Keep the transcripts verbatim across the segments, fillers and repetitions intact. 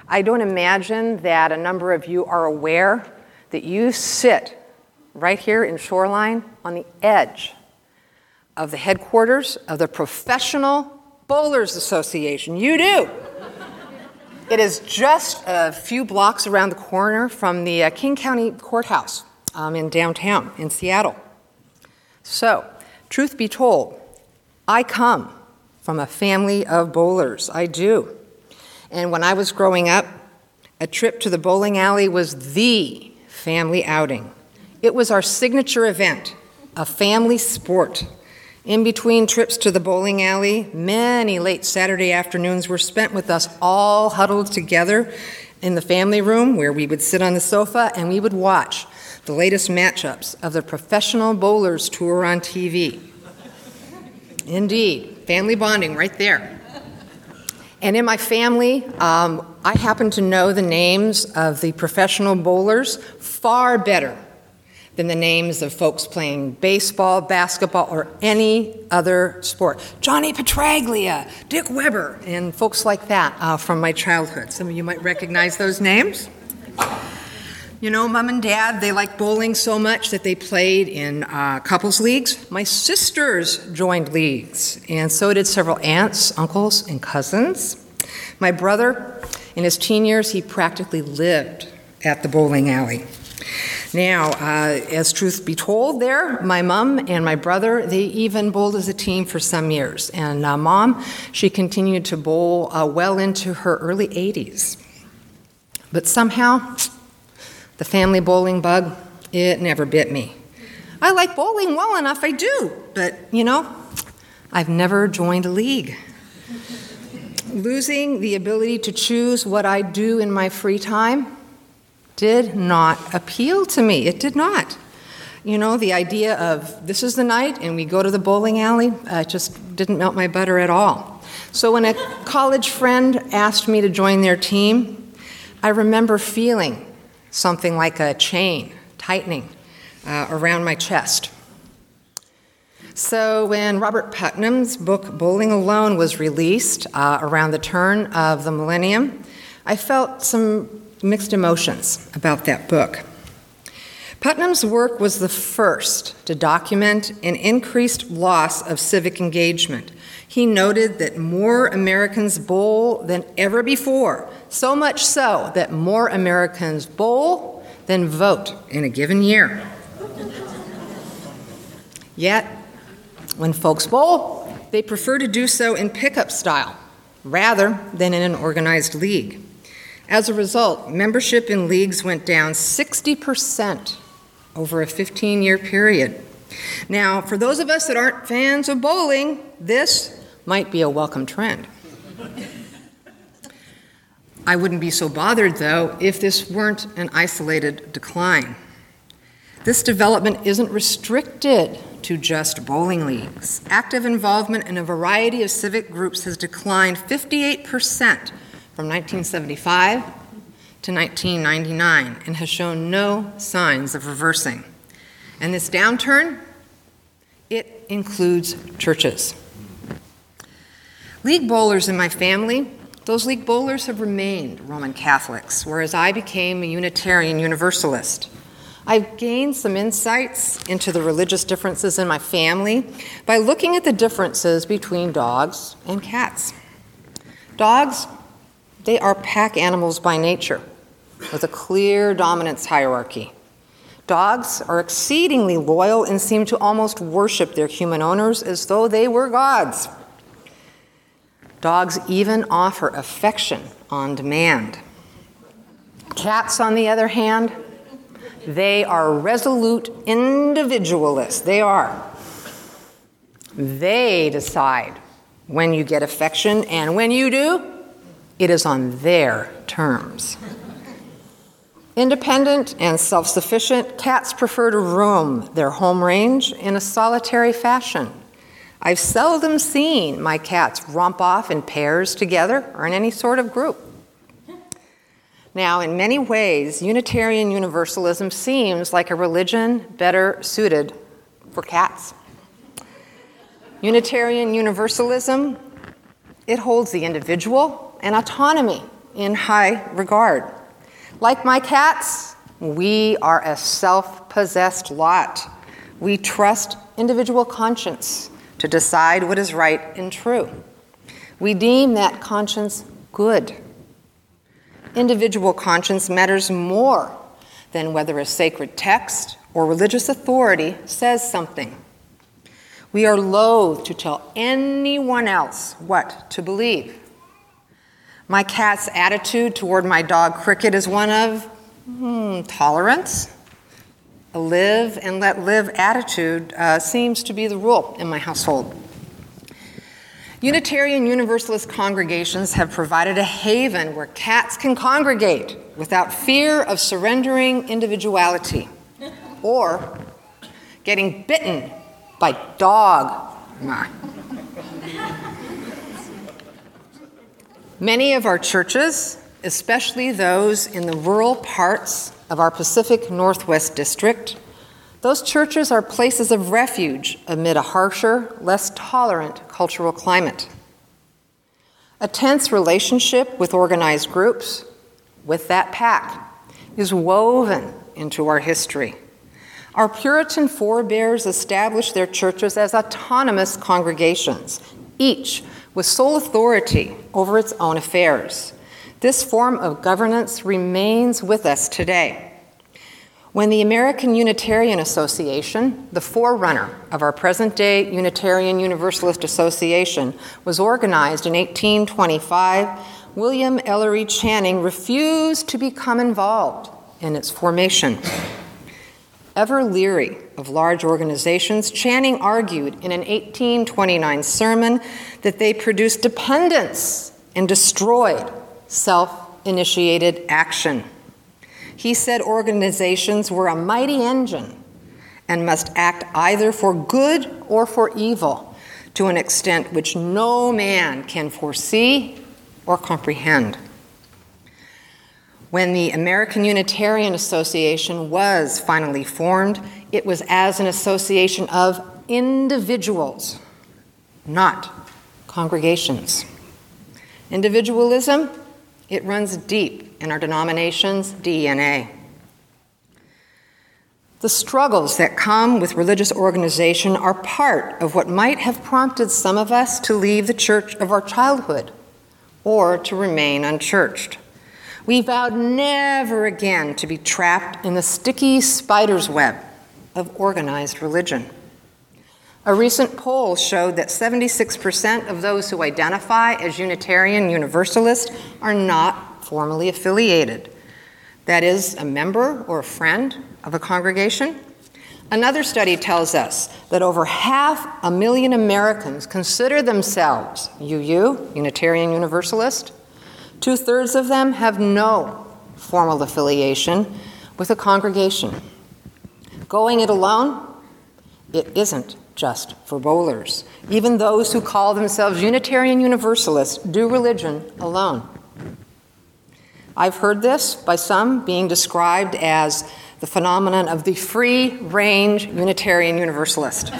I don't imagine that a number of you are aware that you sit right here in Shoreline on the edge of the headquarters of the Professional Bowlers Association. You do. It is just a few blocks around the corner from the uh, King County Courthouse um, in downtown in Seattle. So, truth be told, I come from a family of bowlers. I do. And when I was growing up, a trip to the bowling alley was the family outing. It was our signature event, a family sport. In between trips to the bowling alley, many late Saturday afternoons were spent with us all huddled together in the family room where we would sit on the sofa and we would watch the latest matchups of the Professional Bowlers Tour on T V. Indeed, family bonding right there. And in my family, um, I happen to know the names of the professional bowlers far better than the names of folks playing baseball, basketball, or any other sport. Johnny Petraglia, Dick Weber, and folks like that uh, from my childhood. Some of you might recognize those names. You know, Mom and Dad, they liked bowling so much that they played in uh, couples leagues. My sisters joined leagues, and so did several aunts, uncles, and cousins. My brother, in his teen years, he practically lived at the bowling alley. Now, uh, as truth be told there, my mom and my brother, they even bowled as a team for some years. And uh, Mom, she continued to bowl uh, well into her early eighties. But somehow, the family bowling bug, it never bit me. I like bowling well enough, I do. But, you know, I've never joined a league. Losing the ability to choose what I do in my free time did not appeal to me. It did not. You know, the idea of this is the night and we go to the bowling alley uh, just didn't melt my butter at all. So when a college friend asked me to join their team, I remember feeling something like a chain tightening uh, around my chest. So when Robert Putnam's book Bowling Alone was released uh, around the turn of the millennium, I felt some mixed emotions about that book. Putnam's work was the first to document an increased loss of civic engagement. He noted that more Americans bowl than ever before, so much so that more Americans bowl than vote in a given year. Yet, when folks bowl, they prefer to do so in pickup style rather than in an organized league. As a result, membership in leagues went down sixty percent over a fifteen-year period. Now, for those of us that aren't fans of bowling, this might be a welcome trend. I wouldn't be so bothered, though, if this weren't an isolated decline. This development isn't restricted to just bowling leagues. Active involvement in a variety of civic groups has declined fifty-eight percent from nineteen seventy-five to nineteen ninety-nine and has shown no signs of reversing. And this downturn, it includes churches. League bowlers in my family, those league bowlers have remained Roman Catholics, whereas I became a Unitarian Universalist. I've gained some insights into the religious differences in my family by looking at the differences between dogs and cats. Dogs, they are pack animals by nature, with a clear dominance hierarchy. Dogs are exceedingly loyal and seem to almost worship their human owners as though they were gods. Dogs even offer affection on demand. Cats, on the other hand, they are resolute individualists. They are. They decide when you get affection, and when you do, it is on their terms. Independent and self-sufficient, cats prefer to roam their home range in a solitary fashion. I've seldom seen my cats romp off in pairs together or in any sort of group. Now, in many ways, Unitarian Universalism seems like a religion better suited for cats. Unitarian Universalism, it holds the individual and autonomy in high regard. Like my cats, we are a self-possessed lot. We trust individual conscience to decide what is right and true. We deem that conscience good. Individual conscience matters more than whether a sacred text or religious authority says something. We are loath to tell anyone else what to believe. My cat's attitude toward my dog Cricket is one of hmm, tolerance. A live and let live attitude uh, seems to be the rule in my household. Unitarian Universalist congregations have provided a haven where cats can congregate without fear of surrendering individuality or getting bitten by dog. Many of our churches, especially those in the rural parts of our Pacific Northwest District, those churches are places of refuge amid a harsher, less tolerant cultural climate. A tense relationship with organized groups, with that pack, is woven into our history. Our Puritan forebears established their churches as autonomous congregations, each with sole authority over its own affairs. This form of governance remains with us today. When the American Unitarian Association, the forerunner of our present-day Unitarian Universalist Association, was organized in eighteen twenty-five, William Ellery Channing refused to become involved in its formation. Ever leery of large organizations, Channing argued in an eighteen twenty-nine sermon that they produced dependence and destroyed self-initiated action. He said organizations were a mighty engine and must act either for good or for evil to an extent which no man can foresee or comprehend. When the American Unitarian Association was finally formed, it was as an association of individuals, not congregations. Individualism, it runs deep in our denomination's D N A. The struggles that come with religious organization are part of what might have prompted some of us to leave the church of our childhood or to remain unchurched. We vowed never again to be trapped in the sticky spider's web of organized religion. A recent poll showed that seventy-six percent of those who identify as Unitarian Universalist are not formally affiliated. That is, a member or a friend of a congregation. Another study tells us that over half a million Americans consider themselves U U, Unitarian Universalist. Two-thirds of them have no formal affiliation with a congregation. Going it alone, it isn't just for bowlers. Even those who call themselves Unitarian Universalists do religion alone. I've heard this by some being described as the phenomenon of the free-range Unitarian Universalist.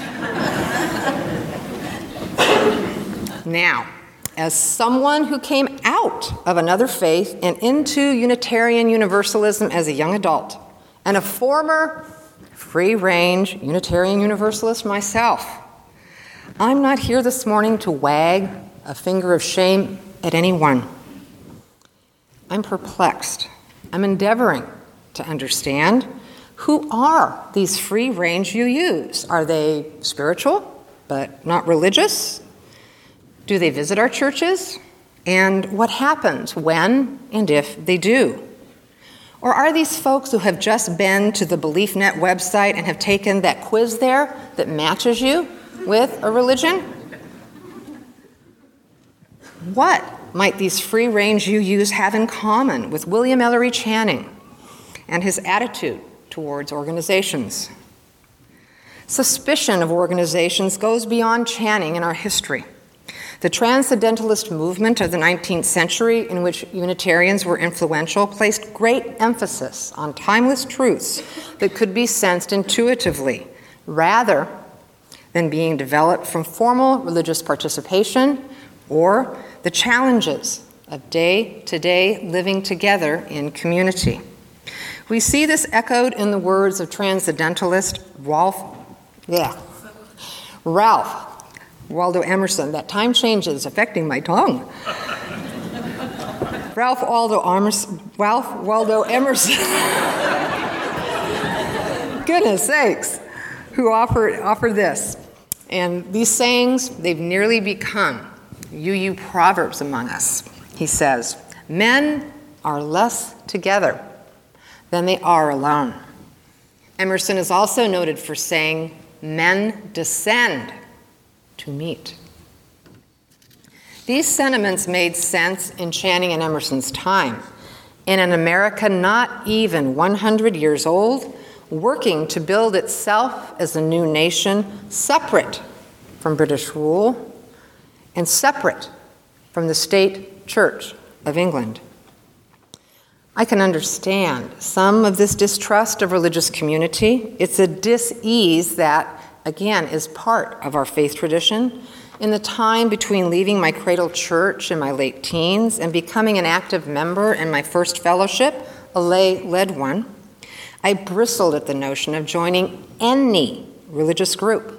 Now, as someone who came out of another faith and into Unitarian Universalism as a young adult, and a former free-range Unitarian Universalist myself, I'm not here this morning to wag a finger of shame at anyone. I'm perplexed. I'm endeavoring to understand, who are these free-range U Us? Are they spiritual but not religious? Do they visit our churches? And what happens when and if they do? Or are these folks who have just been to the BeliefNet website and have taken that quiz there that matches you with a religion? What might these free-range U Us have in common with William Ellery Channing and his attitude towards organizations? Suspicion of organizations goes beyond Channing in our history. The Transcendentalist movement of the nineteenth century, in which Unitarians were influential, placed great emphasis on timeless truths that could be sensed intuitively, rather than being developed from formal religious participation or the challenges of day-to-day living together in community. We see this echoed in the words of transcendentalist Ralph, yeah, Ralph Waldo Emerson. That time change is affecting my tongue. Ralph Waldo Emerson, Ralph Waldo Emerson, goodness sakes, who offered, offered this. And these sayings, they've nearly become U U proverbs among us. He says, men are less together than they are alone. Emerson is also noted for saying, men descend to meet. These sentiments made sense in Channing and Emerson's time, in an America not even one hundred years old, working to build itself as a new nation, separate from British rule and separate from the state church of England. I can understand some of this distrust of religious community. It's a dis-ease that, again, is part of our faith tradition. In the time between leaving my cradle church in my late teens and becoming an active member in my first fellowship, a lay-led one, I bristled at the notion of joining any religious group.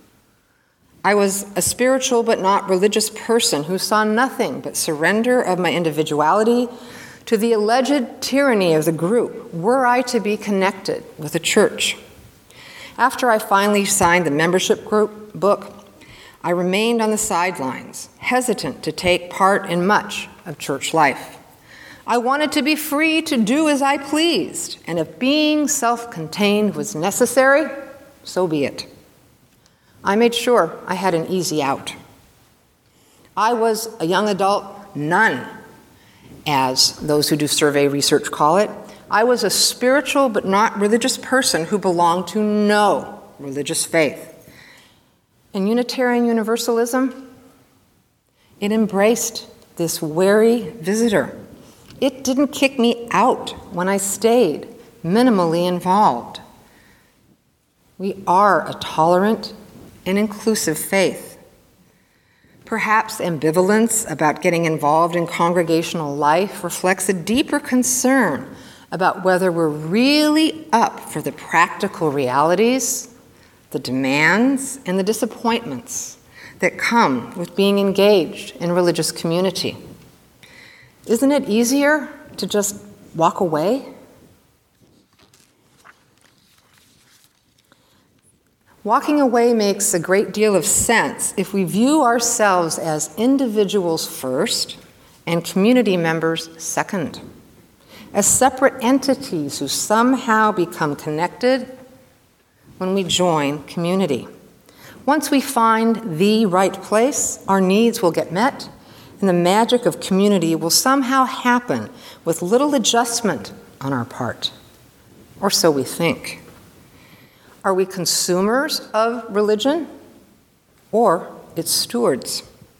I was a spiritual but not religious person who saw nothing but surrender of my individuality to the alleged tyranny of the group were I to be connected with a church. After I finally signed the membership group book, I remained on the sidelines, hesitant to take part in much of church life. I wanted to be free to do as I pleased, and if being self-contained was necessary, so be it. I made sure I had an easy out. I was a young adult nun, as those who do survey research call it. I was a spiritual but not religious person who belonged to no religious faith. And Unitarian Universalism, it embraced this wary visitor. It didn't kick me out when I stayed minimally involved. We are a tolerant and inclusive faith. Perhaps ambivalence about getting involved in congregational life reflects a deeper concern about whether we're really up for the practical realities, the demands, and the disappointments that come with being engaged in religious community. Isn't it easier to just walk away? Walking away makes a great deal of sense if we view ourselves as individuals first and community members second, as separate entities who somehow become connected when we join community. Once we find the right place, our needs will get met, and the magic of community will somehow happen with little adjustment on our part, or so we think. Are we consumers of religion or its stewards?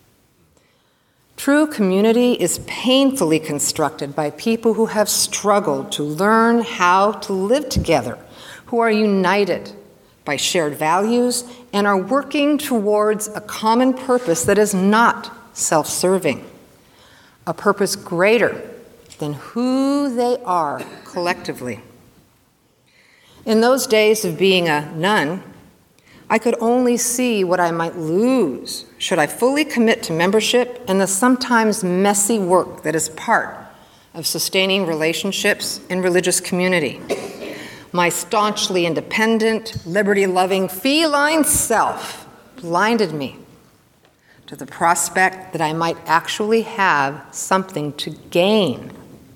True community is painfully constructed by people who have struggled to learn how to live together, who are united by shared values and are working towards a common purpose that is not self-serving, a purpose greater than who they are collectively. In those days of being a nun, I could only see what I might lose should I fully commit to membership and the sometimes messy work that is part of sustaining relationships in religious community. My staunchly independent, liberty-loving, feline self blinded me to the prospect that I might actually have something to gain.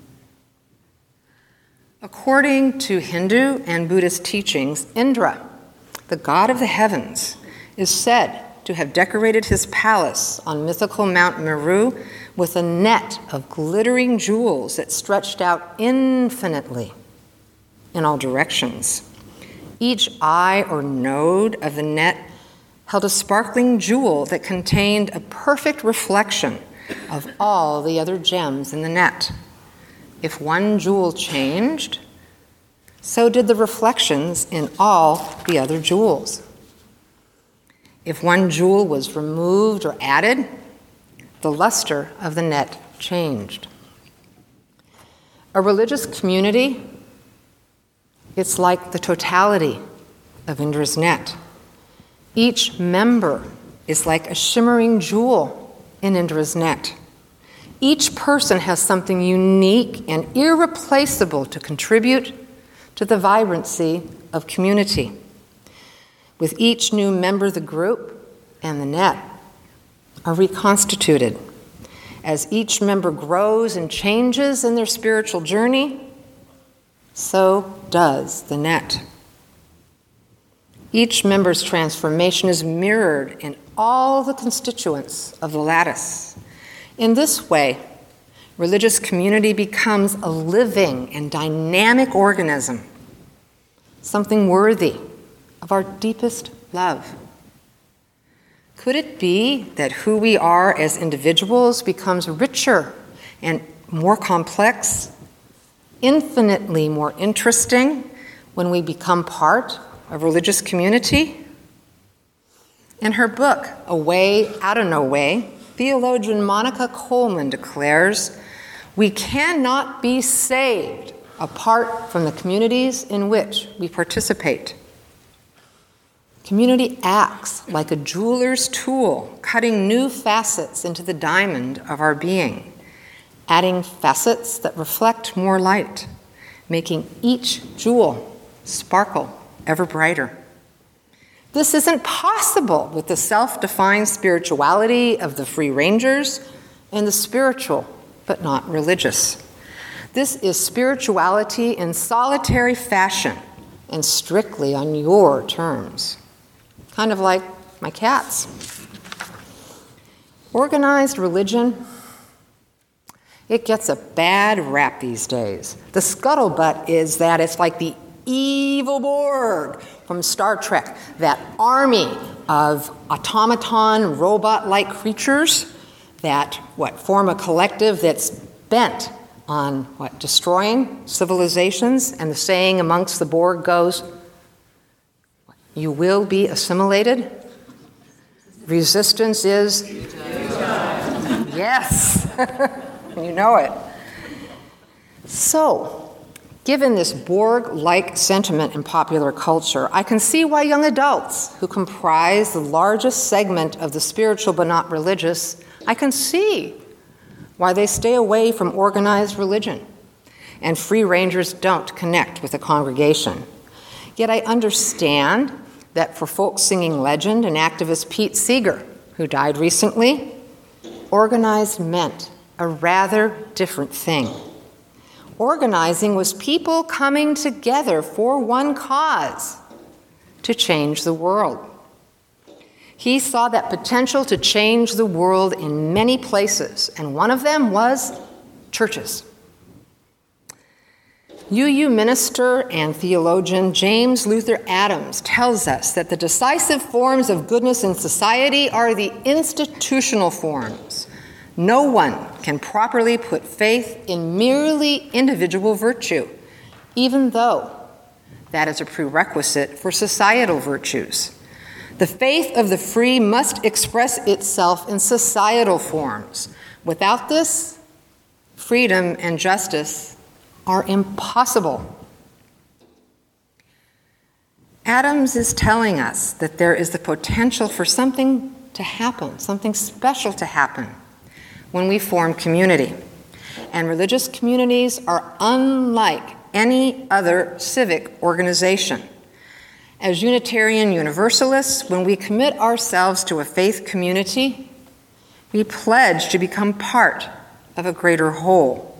According to Hindu and Buddhist teachings, Indra, the god of the heavens, is said to have decorated his palace on mythical Mount Meru with a net of glittering jewels that stretched out infinitely in all directions. Each eye or node of the net held a sparkling jewel that contained a perfect reflection of all the other gems in the net. If one jewel changed, so did the reflections in all the other jewels. If one jewel was removed or added, the luster of the net changed. A religious community, it's like the totality of Indra's net. Each member is like a shimmering jewel in Indra's net. Each person has something unique and irreplaceable to contribute to the vibrancy of community. With each new member, the group and the net are reconstituted. As each member grows and changes in their spiritual journey, so does the net. Each member's transformation is mirrored in all the constituents of the lattice. In this way, religious community becomes a living and dynamic organism, something worthy of our deepest love. Could it be that who we are as individuals becomes richer and more complex, infinitely more interesting when we become part of religious community? In her book, A Way Out of No Way, theologian Monica Coleman declares, "We cannot be saved apart from the communities in which we participate." Community acts like a jeweler's tool, cutting new facets into the diamond of our being, adding facets that reflect more light, making each jewel sparkle ever brighter. This isn't possible with the self-defined spirituality of the Free Rangers and the spiritual, but not religious. This is spirituality in solitary fashion and strictly on your terms. Kind of like my cats. Organized religion, it gets a bad rap these days. The scuttlebutt is that it's like the evil Borg from Star Trek, that army of automaton, robot-like creatures that, what, form a collective that's bent on, what, destroying civilizations. And the saying amongst the Borg goes, "You will be assimilated. Resistance is..." Yes, you know it. So, given this Borg-like sentiment in popular culture, I can see why young adults, who comprise the largest segment of the spiritual but not religious, I can see why they stay away from organized religion, and Free Rangers don't connect with the congregation. Yet I understand that for folk singing legend and activist Pete Seeger, who died recently, organized meant a rather different thing. Organizing was people coming together for one cause, to change the world. He saw that potential to change the world in many places, and one of them was churches. U U minister and theologian James Luther Adams tells us that the decisive forms of goodness in society are the institutional forms. No one can properly put faith in merely individual virtue, even though that is a prerequisite for societal virtues. The faith of the free must express itself in societal forms. Without this, freedom and justice are impossible. Adams is telling us that there is the potential for something to happen, something special to happen, when we form community. And religious communities are unlike any other civic organization. As Unitarian Universalists, when we commit ourselves to a faith community, we pledge to become part of a greater whole.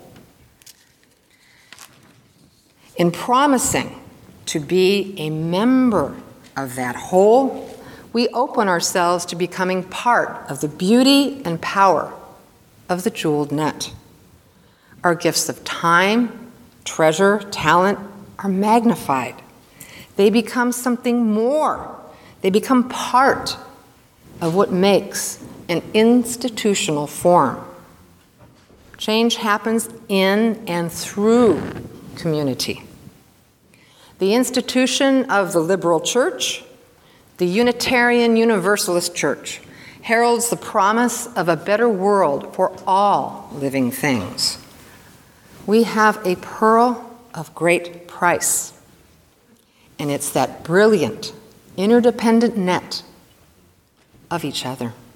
In promising to be a member of that whole, we open ourselves to becoming part of the beauty and power of the jeweled net. Our gifts of time, treasure, talent are magnified. They become something more. They become part of what makes an institutional form. Change happens in and through community. The institution of the liberal church, the Unitarian Universalist Church, heralds the promise of a better world for all living things. We have a pearl of great price, and it's that brilliant, interdependent net of each other.